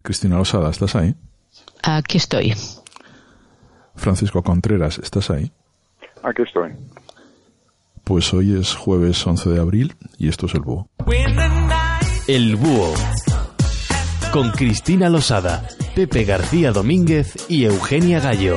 Cristina Losada, ¿estás ahí? Aquí estoy. Francisco Contreras, ¿estás ahí? Aquí estoy. Pues hoy es jueves 11 de abril y esto es El Búho. El Búho. Con Cristina Losada, Pepe García Domínguez y Eugenia Gallo.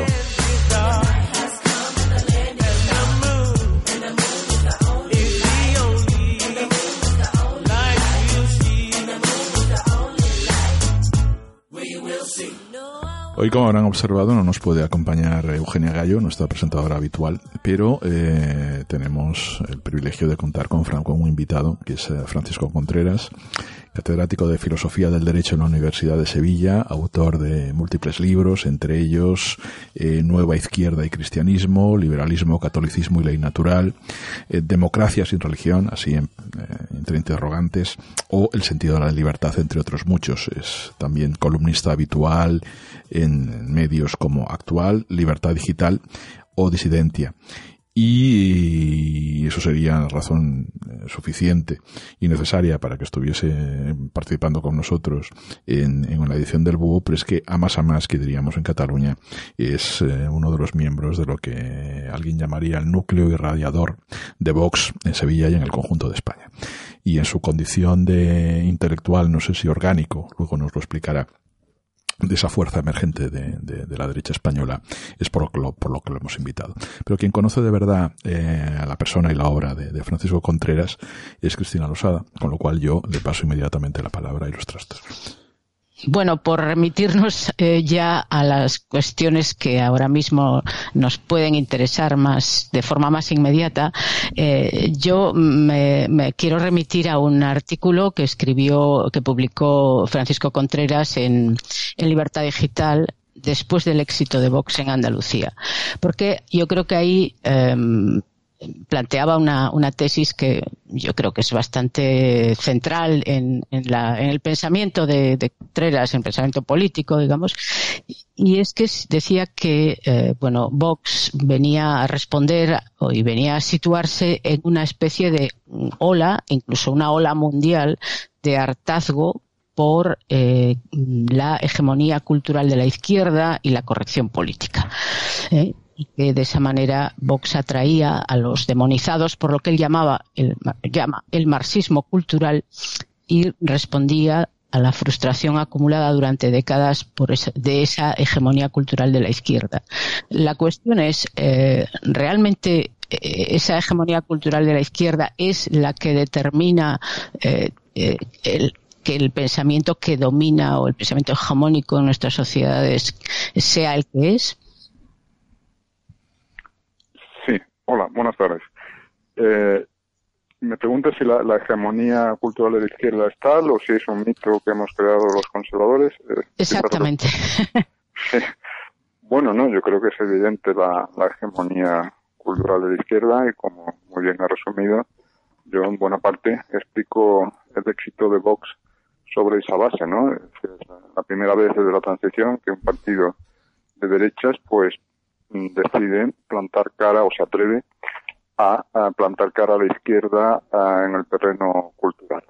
Hoy, como habrán observado, no nos puede acompañar Eugenia Gallo, nuestra presentadora habitual, pero tenemos el privilegio de contar con un invitado, que es Francisco Contreras, catedrático de Filosofía del Derecho en la Universidad de Sevilla, autor de múltiples libros, entre ellos Nueva Izquierda y Cristianismo, Liberalismo, Catolicismo y Ley Natural, Democracia sin religión, así entre interrogantes, o El sentido de la libertad, entre otros muchos. Es también columnista habitual en medios como Actual, Libertad Digital o Disidencia. Y eso sería razón suficiente y necesaria para que estuviese participando con nosotros en la edición del Búho, pero es que a más que diríamos en Cataluña, es uno de los miembros de lo que alguien llamaría el núcleo irradiador de Vox en Sevilla y en el conjunto de España. Y en su condición de intelectual, no sé si orgánico, luego nos lo explicará, de esa fuerza emergente de la derecha española, es por lo que lo hemos invitado. Pero quien conoce de verdad a la persona y la obra de Francisco Contreras es Cristina Losada, con lo cual yo le paso inmediatamente la palabra y los trastos. Bueno, por remitirnos ya a las cuestiones que ahora mismo nos pueden interesar más de forma más inmediata, yo me quiero remitir a un artículo que publicó Francisco Contreras en Libertad Digital después del éxito de Vox en Andalucía, porque yo creo que ahí planteaba una tesis que yo creo que es bastante central en el pensamiento de Contreras, en el pensamiento político, digamos, y es que decía que Vox venía a responder y venía a situarse en una especie de ola, incluso una ola mundial de hartazgo por la hegemonía cultural de la izquierda y la corrección política. Y que de esa manera Vox atraía a los demonizados por lo que él llama el marxismo cultural y respondía a la frustración acumulada durante décadas de esa hegemonía cultural de la izquierda. La cuestión es, ¿realmente esa hegemonía cultural de la izquierda es la que determina que el pensamiento que domina o el pensamiento hegemónico en nuestras sociedades sea el que es? Sí, hola, buenas tardes. Me pregunto si la hegemonía cultural de la izquierda es tal o si es un mito que hemos creado los conservadores. Exactamente. Sí. Bueno, no, yo creo que es evidente la hegemonía cultural de la izquierda y, como muy bien ha resumido, yo en buena parte explico el éxito de Vox sobre esa base, ¿no? Es la primera vez desde la transición que un partido de derechas pues decide plantar cara o se atreve a plantar cara a la izquierda en el terreno cultural,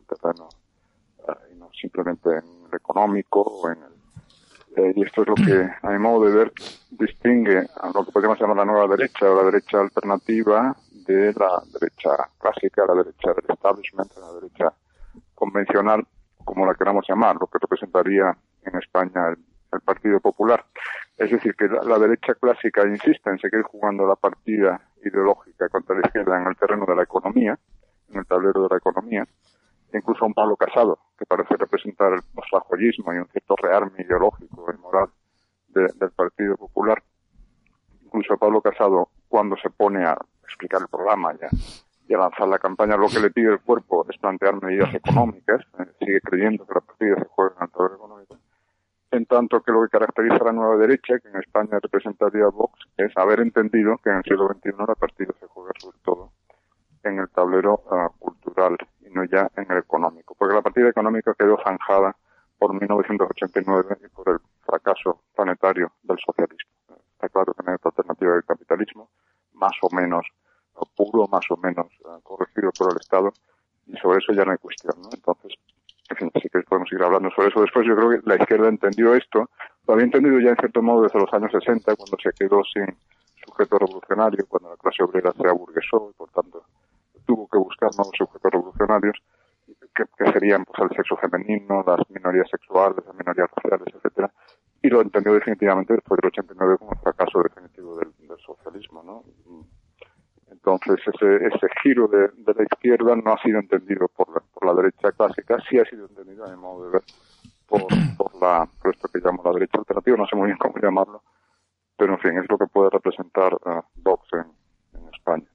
y no simplemente en el económico o en y esto es lo que, a mi modo de ver, distingue a lo que podríamos llamar la nueva derecha o la derecha alternativa de la derecha clásica, la derecha del establishment, la derecha convencional, como la queramos llamar, lo que representaría en España el Partido Popular. Es decir, que la derecha clásica insiste en seguir jugando la partida ideológica contra la izquierda en el terreno de la economía, en el tablero de la economía. Incluso a un Pablo Casado, que parece representar el rajoyismo y un cierto rearme ideológico y moral del Partido Popular. Incluso a Pablo Casado, cuando se pone a explicar el programa y a lanzar la campaña, lo que le pide el cuerpo es plantear medidas económicas, sigue creyendo que la partida se juega en el tablero económico. En tanto que lo que caracteriza a la nueva derecha, que en España representaría Vox, es haber entendido que en el siglo XXI la partida se juega sobre todo en el tablero cultural y no ya en el económico, porque la partida económica quedó zanjada por 1989 y por el fracaso planetario del socialismo. Está claro que no hay otra alternativa del capitalismo, más o menos puro, más o menos corregido por el Estado, y sobre eso ya no hay cuestión, ¿no? Entonces, En fin, sí que podemos seguir hablando sobre eso después. Yo creo que la izquierda entendió esto, lo había entendido ya en cierto modo desde los años 60, cuando se quedó sin sujeto revolucionario, cuando la clase obrera se aburguesó y por tanto tuvo que buscar nuevos sujetos revolucionarios que serían pues el sexo femenino, las minorías sexuales, las minorías raciales, etcétera, y lo entendió definitivamente después del 89 como un fracaso definitivo del socialismo, ¿no? Entonces ese giro de la izquierda no ha sido entendido por la derecha clásica, sí ha sido entendido, a mi modo de ver, por esto que llamo la derecha alternativa, no sé muy bien cómo llamarlo, pero en fin, es lo que puede representar Vox en España.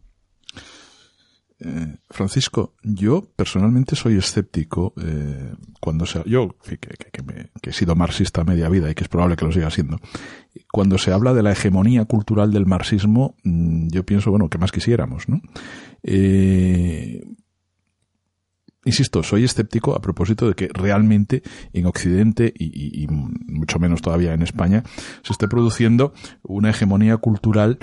Francisco, yo personalmente soy escéptico cuando yo que he sido marxista media vida y que es probable que lo siga siendo, cuando se habla de la hegemonía cultural del marxismo, yo pienso, bueno, ¿qué más quisiéramos, no? Insisto, soy escéptico a propósito de que realmente en Occidente y mucho menos todavía en España se esté produciendo una hegemonía cultural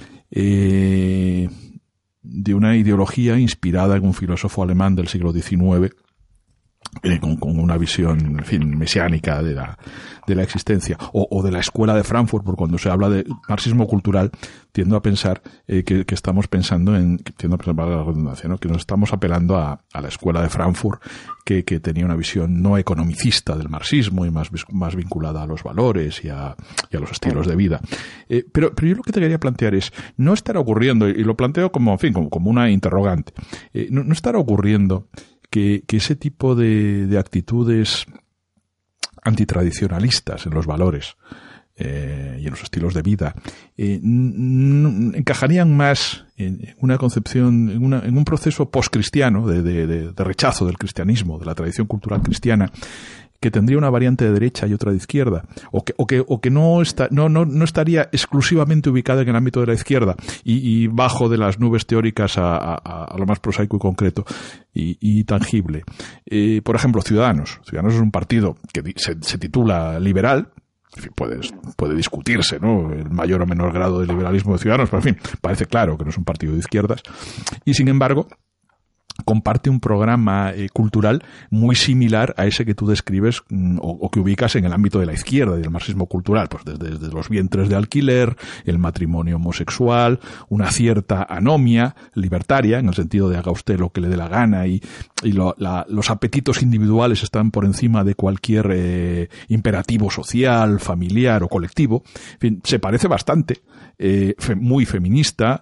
de una ideología inspirada en un filósofo alemán del siglo XIX, con una visión, en fin, mesiánica de la existencia, o de la escuela de Frankfurt, porque cuando se habla de marxismo cultural, tiendo a pensar que estamos pensando para la redundancia, ¿no? Que nos estamos apelando a la escuela de Frankfurt, que tenía una visión no economicista del marxismo y más vinculada a los valores y a los estilos de vida. Pero yo lo que te quería plantear es, no estará ocurriendo, y lo planteo como una interrogante, no estará ocurriendo que ese tipo de actitudes antitradicionalistas en los valores y en los estilos de vida encajarían más en una concepción, en un proceso postcristiano de rechazo del cristianismo, de la tradición cultural cristiana, que tendría una variante de derecha y otra de izquierda, o que no estaría exclusivamente ubicada en el ámbito de la izquierda y bajo de las nubes teóricas a lo más prosaico y concreto y tangible. Por ejemplo, Ciudadanos. Ciudadanos es un partido que se titula liberal. En fin, puede discutirse, ¿no?, el mayor o menor grado de liberalismo de Ciudadanos, pero en fin, parece claro que no es un partido de izquierdas. Y sin embargo, comparte un programa cultural muy similar a ese que tú describes o que ubicas en el ámbito de la izquierda y del marxismo cultural, pues desde los vientres de alquiler, el matrimonio homosexual, una cierta anomia libertaria, en el sentido de haga usted lo que le dé la gana y los apetitos individuales están por encima de cualquier imperativo social, familiar o colectivo. En fin, se parece bastante, muy feminista,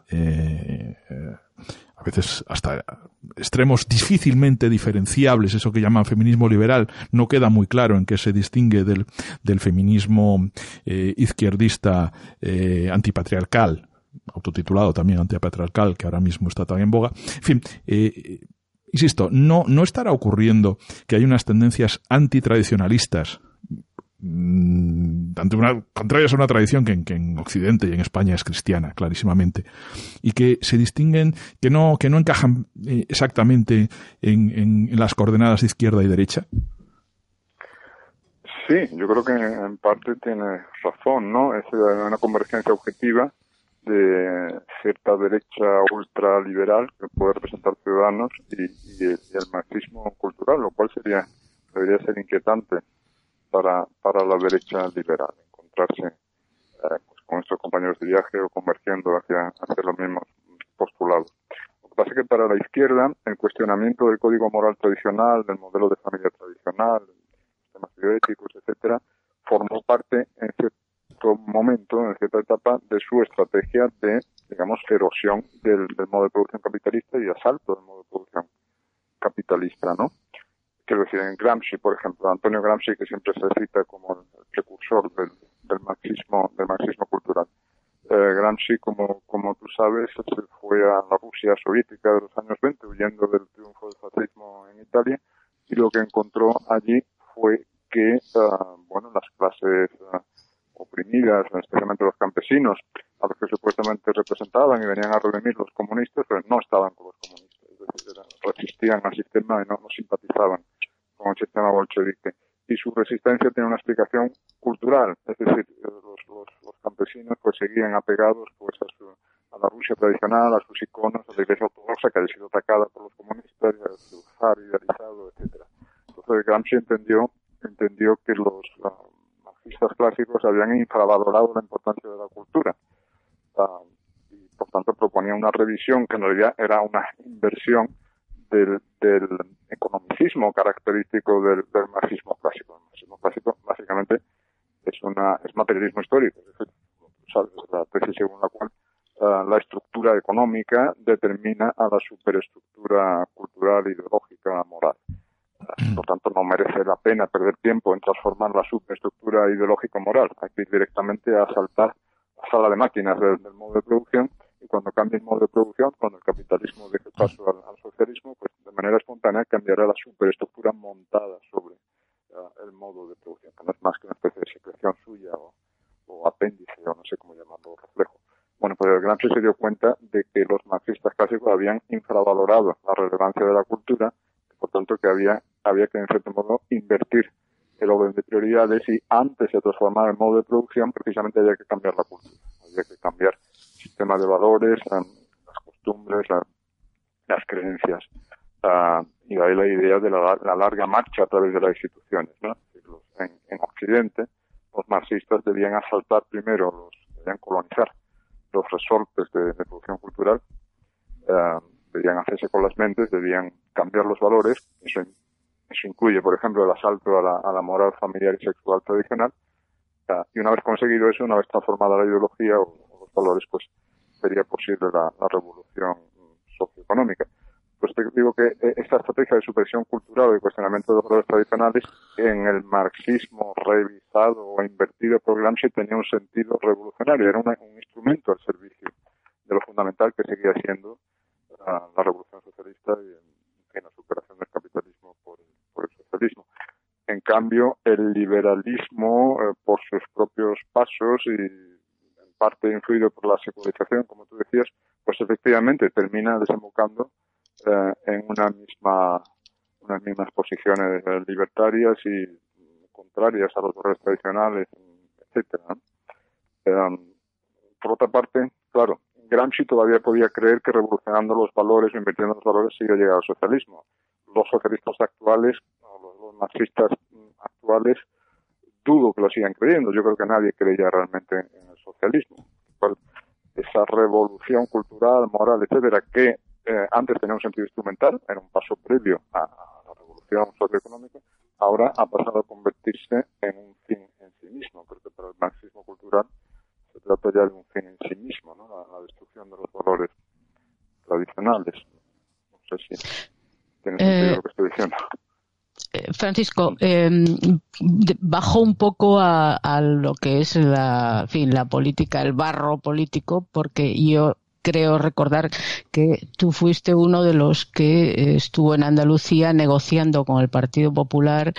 a veces hasta extremos difícilmente diferenciables. Eso que llaman feminismo liberal no queda muy claro en qué se distingue del feminismo izquierdista antipatriarcal, autotitulado también antipatriarcal, que ahora mismo está tan en boga. En fin, insisto, no estará ocurriendo que hay unas tendencias antitradicionalistas contrarias a una tradición que en Occidente y en España es cristiana, clarísimamente, y que se distinguen, que no encajan exactamente en las coordenadas de izquierda y derecha? Sí, yo creo que en parte tiene razón, ¿no? Es una convergencia objetiva de cierta derecha ultraliberal que puede representar Ciudadanos y el marxismo cultural, lo cual debería ser inquietante para la derecha liberal, encontrarse pues con estos compañeros de viaje o convergiendo hacia los mismos postulados. Lo que pasa es que para la izquierda el cuestionamiento del código moral tradicional, del modelo de familia tradicional, de sistemas bioéticos, etcétera, formó parte en cierto momento, en cierta etapa, de su estrategia de, digamos, erosión del modo de producción capitalista y asalto del modo de producción capitalista, ¿no? Quiero decir, en Gramsci, por ejemplo, Antonio Gramsci, que siempre se cita como el precursor del marxismo cultural. Gramsci, como tú sabes, se fue a la Rusia soviética de los años 20, huyendo del triunfo del fascismo en Italia, y lo que encontró allí fue que, las clases oprimidas, especialmente los campesinos, a los que supuestamente representaban y venían a redimir los comunistas, pero no estaban con los comunistas, es decir, resistían al sistema y no simpatizaban con el sistema bolchevique. Y su resistencia tiene una explicación cultural, es decir, los campesinos pues seguían apegados pues a la Rusia tradicional, a sus iconos, a la Iglesia ortodoxa que había sido atacada por los comunistas, a su zar idealizado, etcétera. Gramsci entendió que los marxistas clásicos habían infravalorado la importancia de la cultura. Y por tanto proponía una revisión que en realidad era una inversión del economicismo característico del marxismo clásico. El marxismo clásico básicamente es materialismo histórico, es decir, ¿sabes? La tesis según la cual la estructura económica determina a la superestructura cultural, ideológica, moral. Por tanto, no merece la pena perder tiempo en transformar la superestructura ideológica moral. Hay que ir directamente a saltar la sala de máquinas del modo de producción, y cuando cambie el modo de producción, cuando el capitalismo deje paso al socialismo, pues de manera espontánea cambiará la superestructura montada sobre el modo de producción, que no es más que una especie de secreción suya o apéndice, o no sé cómo llamarlo, reflejo. Bueno, pues Gramsci se dio cuenta de que los marxistas clásicos habían infravalorado la relevancia de la cultura, por tanto que había que, en cierto modo, invertir el orden de prioridades, y antes de transformar el modo de producción, precisamente había que cambiar la cultura. Había que cambiar el sistema de valores, las costumbres, las creencias. Y de ahí la idea de la larga marcha a través de las instituciones, ¿no? En Occidente, los marxistas debían asaltar primero, debían colonizar los resortes de producción cultural, debían hacerse con las mentes, debían cambiar los valores. Eso incluye, por ejemplo, el asalto a la moral familiar y sexual tradicional. Y una vez conseguido eso, una vez transformada la ideología o los valores, pues sería posible la revolución socioeconómica. Pues te digo que esta estrategia de supresión cultural y cuestionamiento de los valores tradicionales en el marxismo revisado o invertido por Gramsci tenía un sentido revolucionario, era un instrumento al servicio de lo fundamental que seguía siendo la revolución socialista y en la superación del capitalismo por el socialismo. En cambio, el liberalismo, por sus propios pasos y en parte influido por la secularización, como tú decías, pues efectivamente termina desembocando en unas mismas posiciones libertarias y contrarias a los valores tradicionales, etcétera. Por otra parte, claro, Gramsci todavía podía creer que revolucionando los valores o invirtiendo los valores se iba a llegar al socialismo. Los socialistas actuales, o los marxistas actuales, dudo que lo sigan creyendo. Yo creo que nadie creía realmente en el socialismo. Esa revolución cultural, moral, etcétera, que antes tenía un sentido instrumental, era un paso previo a la revolución socioeconómica, ahora ha pasado a convertirse en un fin en sí mismo, porque para el marxismo cultural se trata ya de un fin en sí mismo, ¿no? La destrucción de los valores tradicionales. No sé si tiene sentido lo que estoy diciendo. Francisco, bajó un poco a lo que es la política, el barro político, porque yo creo recordar que tú fuiste uno de los que estuvo en Andalucía negociando con el Partido Popular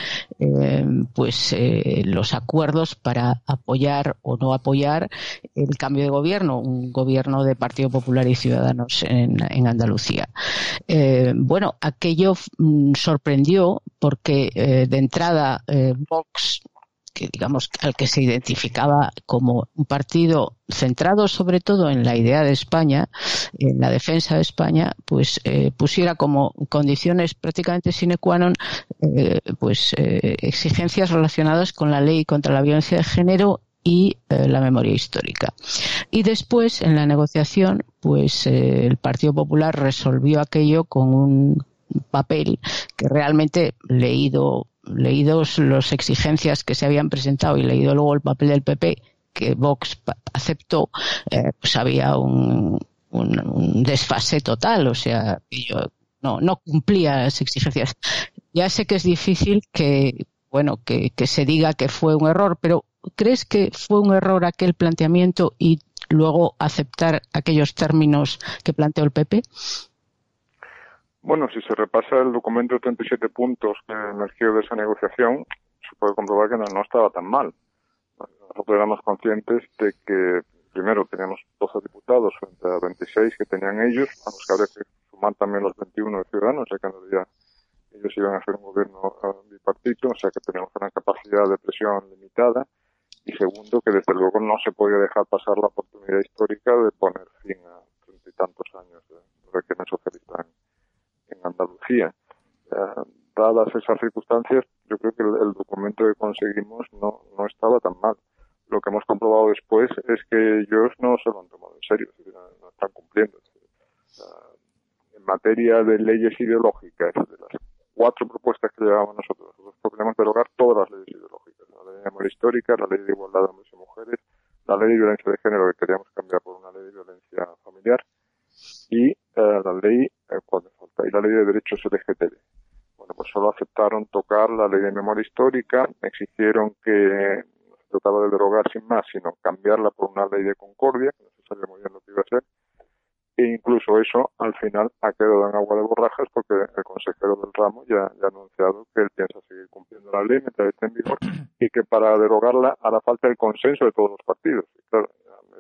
los acuerdos para apoyar o no apoyar el cambio de gobierno, un gobierno de Partido Popular y Ciudadanos en Andalucía. Aquello sorprendió porque de entrada Vox, que digamos al que se identificaba como un partido centrado sobre todo en la idea de España, en la defensa de España, pusiera como condiciones prácticamente sine qua non exigencias relacionadas con la ley contra la violencia de género y la memoria histórica. Y después, en la negociación, el Partido Popular resolvió aquello con un papel que realmente, leídos las exigencias que se habían presentado y leído luego el papel del PP que Vox aceptó, había un desfase total, o sea, no cumplía las exigencias. Ya sé que es difícil que se diga que fue un error, pero ¿crees que fue un error aquel planteamiento y luego aceptar aquellos términos que planteó el PP? Bueno, si se repasa el documento de 37 puntos que emergió de esa negociación, se puede comprobar que no estaba tan mal. Nosotros éramos conscientes de que, primero, teníamos 12 diputados frente a 26 que tenían ellos, a los que habría que sumar también los 21 de Ciudadanos, o sea que en realidad ellos iban a hacer un gobierno bipartito, o sea que teníamos una capacidad de presión limitada. Y segundo, que desde luego no se podía dejar pasar la oportunidad histórica de poner fin a 30 y tantos años de régimen socialista en Andalucía. dadas esas circunstancias, yo creo que el documento que conseguimos no estaba tan mal. Lo que hemos comprobado después es que ellos no se lo han tomado en serio, es decir, no están cumpliendo. En materia de leyes ideológicas, de las 4 propuestas que llevábamos nosotros queremos derogar todas las leyes ideológicas: la ley de memoria histórica, la ley de igualdad de hombres y mujeres, la ley de violencia de género, que queríamos cambiar por una ley de violencia familiar, y la ley y la ley de derechos LGTB. Bueno, pues solo aceptaron tocar la ley de memoria histórica, exigieron que no se trataba de derogar sin más, sino cambiarla por una ley de concordia, que no se sabía muy bien lo que iba a ser, e incluso eso al final ha quedado en agua de borrajas, porque el consejero del ramo ya ha anunciado que él piensa seguir cumpliendo la ley mientras esté en vigor, y que para derogarla hará falta el consenso de todos los partidos. Y claro,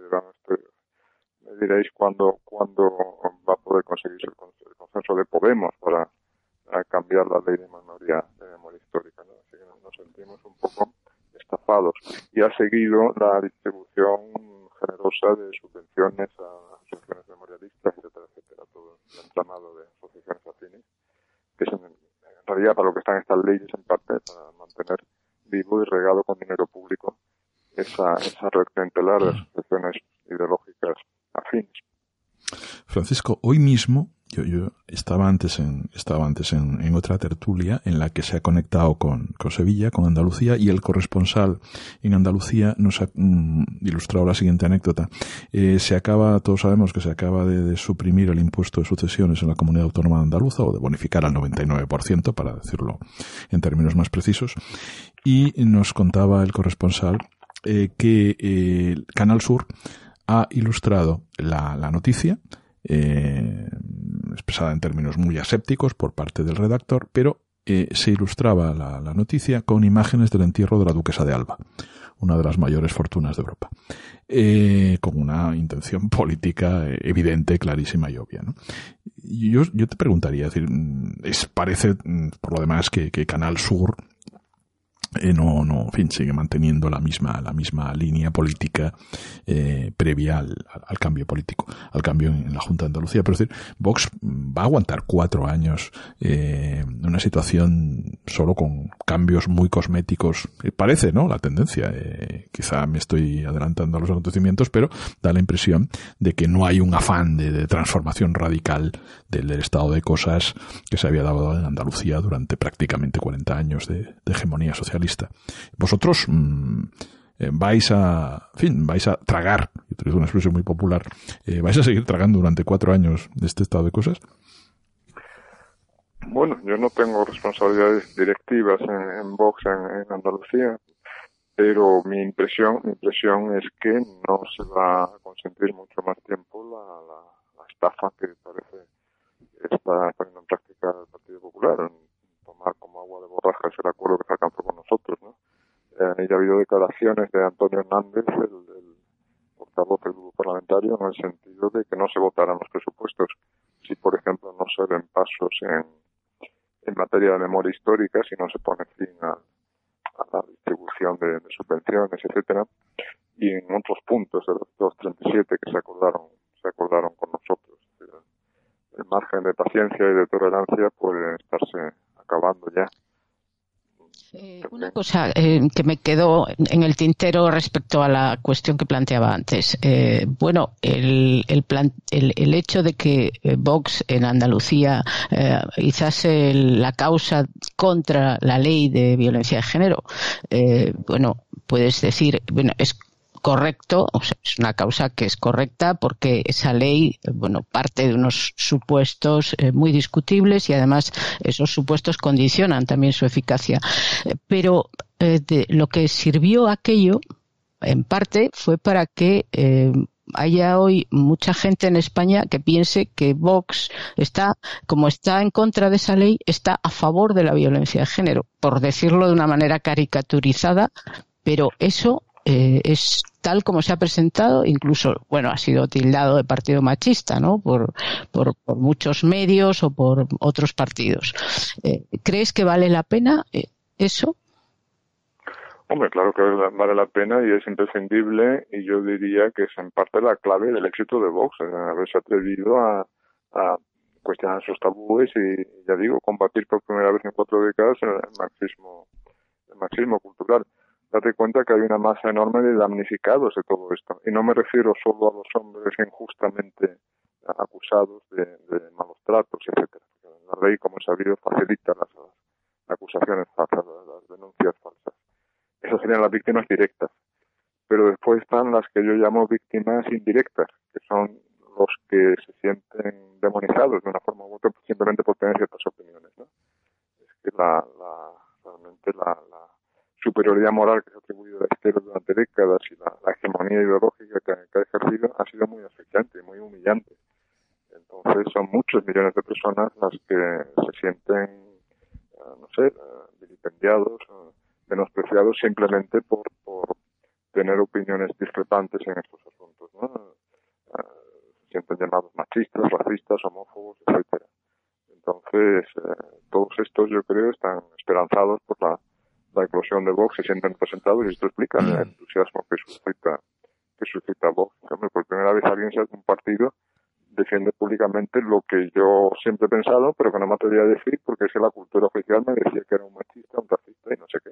me diréis cuándo va a poder conseguirse el consenso de Podemos para cambiar la ley de memoria histórica, ¿no? Así que nos sentimos un poco estafados. Y ha seguido la distribución generosa de subvenciones a asociaciones memorialistas, etcétera, todo el entramado de asociaciones afines, que es en realidad para lo que están estas leyes, en parte para mantener vivo y regado con dinero público esa red clientelar de asociaciones ideológicas afines. Francisco, hoy mismo yo estaba antes en otra tertulia en la que se ha conectado con Sevilla, con Andalucía, y el corresponsal en Andalucía nos ha ilustrado la siguiente anécdota. Todos sabemos que se acaba de suprimir el impuesto de sucesiones en la comunidad autónoma andaluza, o de bonificar al 99%, para decirlo en términos más precisos, y nos contaba el corresponsal que Canal Sur ha ilustrado la noticia, expresada en términos muy asépticos por parte del redactor, pero se ilustraba la noticia con imágenes del entierro de la duquesa de Alba, una de las mayores fortunas de Europa, con una intención política evidente, clarísima y obvia, ¿no? Yo te preguntaría, es decir, parece por lo demás que Canal Sur en fin, sigue manteniendo la misma línea política previa al cambio político, al cambio en la Junta de Andalucía. Pero es decir, Vox va a aguantar 4 años en una situación solo con cambios muy cosméticos. Parece, ¿no?, la tendencia. Quizá me estoy adelantando a los acontecimientos, pero da la impresión de que no hay un afán de transformación radical del estado de cosas que se había dado en Andalucía durante prácticamente 40 años de hegemonía socialista. Vosotros vais a tragar, utilizo una expresión muy popular, vais a seguir tragando durante 4 años de este estado de cosas. Bueno, yo no tengo responsabilidades directivas en Vox en Andalucía, pero mi impresión es que no se va a consentir mucho más tiempo la estafa que parece está poniendo en práctica el Partido Popular, tomar como agua de borrajas el acuerdo que se alcanzó con nosotros, ¿no? Y ha habido declaraciones de Antonio Hernández, el portavoz del grupo parlamentario, en el sentido de que no se votaran los presupuestos si, por ejemplo, no se ven pasos en materia de memoria histórica, si no se pone fin a la distribución de subvenciones, etcétera, y en otros puntos de los 237 que se acordaron con nosotros. El margen de paciencia y de tolerancia puede estarse acabando ya. Una cosa que me quedó en el tintero respecto a la cuestión que planteaba antes. Bueno, el hecho de que Vox en Andalucía izase la causa contra la ley de violencia de género, bueno, puedes decir, bueno, es correcto, o sea, es una causa que es correcta porque esa ley, bueno, parte de unos supuestos muy discutibles y además esos supuestos condicionan también su eficacia. Pero lo que sirvió aquello, en parte, fue para que haya hoy mucha gente en España que piense que Vox como está en contra de esa ley, está a favor de la violencia de género, por decirlo de una manera caricaturizada, pero eso es tal como se ha presentado, incluso, bueno, ha sido tildado de partido machista, ¿no?, por muchos medios o por otros partidos. ¿Crees que vale la pena eso? Hombre, claro que vale la pena y es imprescindible, y yo diría que es en parte la clave del éxito de Vox, haberse atrevido a cuestionar esos tabúes y, ya digo, combatir por primera vez en 4 décadas el marxismo cultural. Date cuenta que hay una masa enorme de damnificados de todo esto. Y no me refiero solo a los hombres injustamente acusados de malos tratos, etcétera. La ley, como es sabido, facilita las acusaciones falsas, las denuncias falsas. Esas serían las víctimas directas. Pero después están las que yo llamo víctimas indirectas, que son los que se sienten demonizados de una forma u otra simplemente por tener ciertas opiniones, ¿no? Es que realmente la superioridad moral que se ha atribuido a la izquierda durante décadas y la hegemonía ideológica que ha ejercido ha sido muy asfixiante y muy humillante. Entonces son muchos millones de personas las que se sienten, vilipendiados, menospreciados simplemente por tener opiniones discrepantes en estos asuntos, ¿no? Se sienten llamados machistas, racistas, homófobos, etcétera. Entonces, todos estos, yo creo, están esperanzados por la eclosión de Vox, se sienten representados y esto explica el entusiasmo que suscita Vox. Por primera vez alguien de un partido defiende públicamente lo que yo siempre he pensado, pero que no me atrevía a decir porque es que la cultura oficial me decía que era un machista, un racista y no sé qué.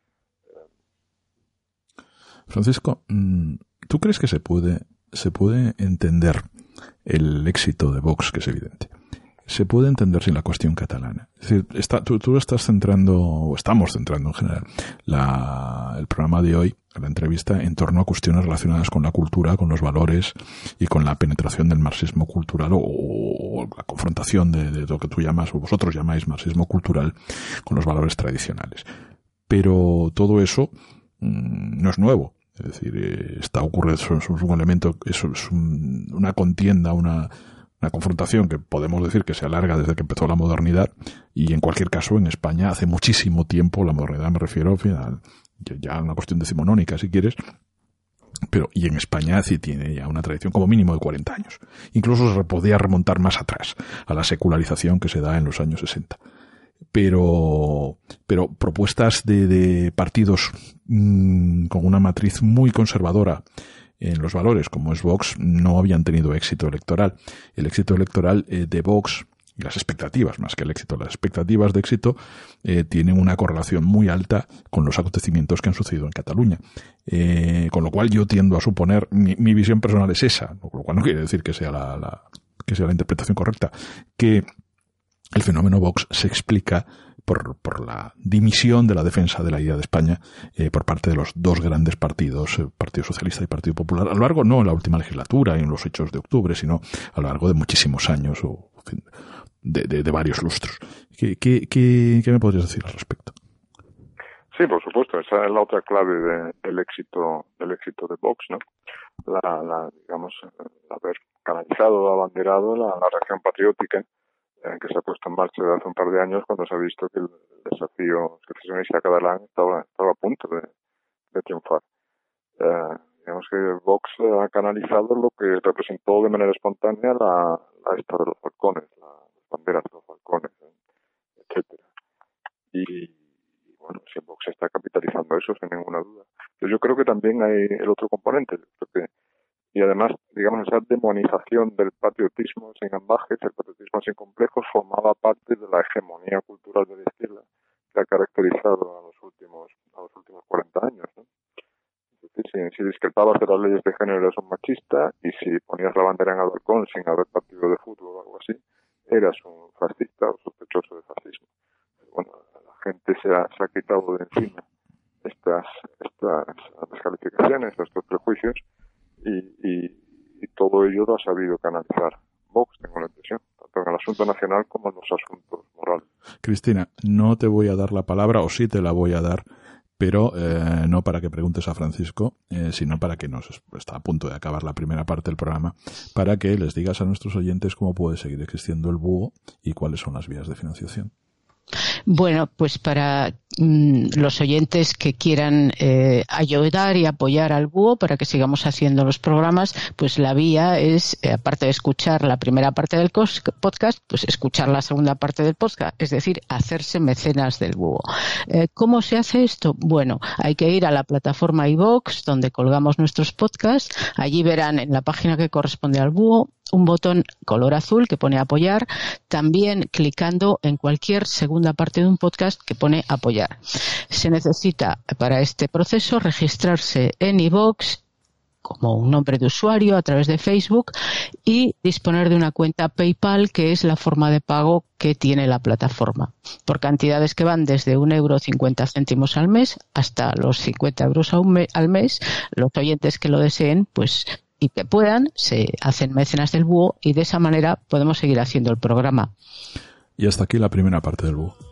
Francisco, ¿tú crees que se puede entender el éxito de Vox, que es evidente? Se puede entender sin la cuestión catalana. Es decir, tú estás centrando, o estamos centrando en general, el programa de hoy, la entrevista, en torno a cuestiones relacionadas con la cultura, con los valores y con la penetración del marxismo cultural o la confrontación de lo que tú llamas, o vosotros llamáis marxismo cultural, con los valores tradicionales. Pero todo eso no es nuevo. Es decir, ocurre, es un elemento, es una contienda, una confrontación que podemos decir que se alarga desde que empezó la modernidad y en cualquier caso en España hace muchísimo tiempo, la modernidad me refiero al final, ya una cuestión decimonónica si quieres, pero y en España sí tiene ya una tradición como mínimo de 40 años. Incluso se podía remontar más atrás a la secularización que se da en los años 60. Pero propuestas de partidos con una matriz muy conservadora en los valores, como es Vox, no habían tenido éxito electoral. El éxito electoral de Vox, y las expectativas, más que el éxito, las expectativas de éxito tienen una correlación muy alta con los acontecimientos que han sucedido en Cataluña. Con lo cual yo tiendo a suponer, mi visión personal es esa, lo cual no quiere decir que sea la interpretación correcta, que el fenómeno Vox se explica por la dimisión de la defensa de la idea de España por parte de los dos grandes partidos, Partido Socialista y Partido Popular, a lo largo, no en la última legislatura y en los hechos de octubre, sino a lo largo de muchísimos años o de varios lustros. ¿Qué me podrías decir al respecto? Sí, por supuesto, esa es la otra clave del éxito de Vox, ¿no? Digamos, haber canalizado, abanderado la reacción patriótica que se ha puesto en marcha desde hace un par de años cuando se ha visto que el desafío secesionista catalán estaba a punto de triunfar. Digamos que Vox ha canalizado lo que representó de manera espontánea la esta de los balcones, las banderas de los balcones, etcétera. Y bueno, si Vox está capitalizando eso sin ninguna duda. Pero yo creo que también hay el otro componente, y además, digamos, esa demonización del patriotismo sin ambajes, el patriotismo sin complejos, formaba parte de la hegemonía cultural de la izquierda que ha caracterizado a los últimos 40 años, ¿no? Es decir, si discrepabas de las leyes de género eras un machista y si ponías la bandera en el balcón sin haber partido de fútbol o algo así, eras un fascista o sospechoso de fascismo. Bueno, la gente se ha quitado de encima estas descalificaciones, estos prejuicios, y todo ello lo ha sabido canalizar Vox, tengo la impresión, tanto en el asunto nacional como en los asuntos morales. Cristina, no te voy a dar la palabra, o sí te la voy a dar, pero no para que preguntes a Francisco, sino para que está a punto de acabar la primera parte del programa, para que les digas a nuestros oyentes cómo puede seguir existiendo el búho y cuáles son las vías de financiación. Bueno, pues para los oyentes que quieran ayudar y apoyar al búho para que sigamos haciendo los programas, pues la vía es, aparte de escuchar la primera parte del podcast, pues escuchar la segunda parte del podcast, es decir, hacerse mecenas del búho. ¿Cómo se hace esto? Bueno, hay que ir a la plataforma iVoox, donde colgamos nuestros podcasts. Allí verán en la página que corresponde al búho un botón color azul que pone apoyar, también clicando en cualquier segunda parte de un podcast que pone apoyar. Se necesita para este proceso registrarse en iVoox como un nombre de usuario a través de Facebook y disponer de una cuenta PayPal, que es la forma de pago que tiene la plataforma, por cantidades que van desde €1,50 al mes hasta los 50 euros al mes. Los oyentes que lo deseen, pues, y que puedan, se hacen mecenas del búho y de esa manera podemos seguir haciendo el programa. Y hasta aquí la primera parte del búho.